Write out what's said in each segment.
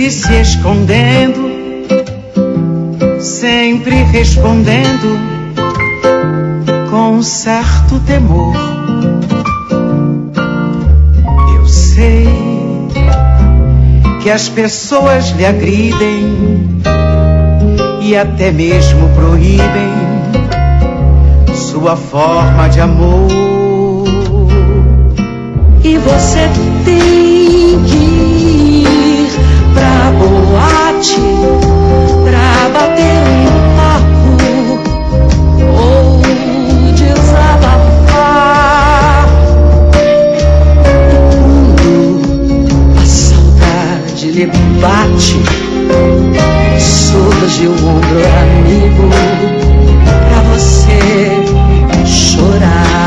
sempre se escondendo, sempre respondendo com um certo temor. Eu sei que as pessoas lhe agridem e até mesmo proíbem sua forma de amor. E você tem que ir pra boate pra bater um papo ou desabafar. Quando a saudade lhe bate, surge um ombro amigo pra você chorar.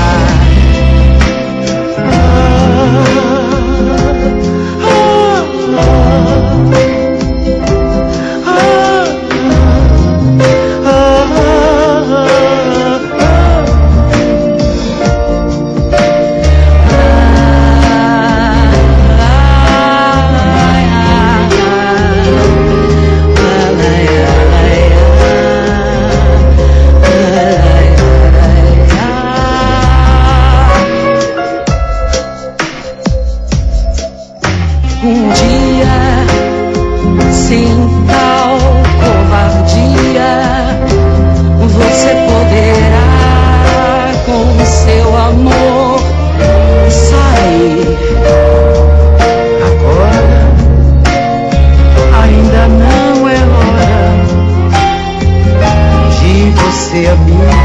Um dia, sem tal covardia, você poderá com seu amor sair. Agora ainda não é hora de você, amiga,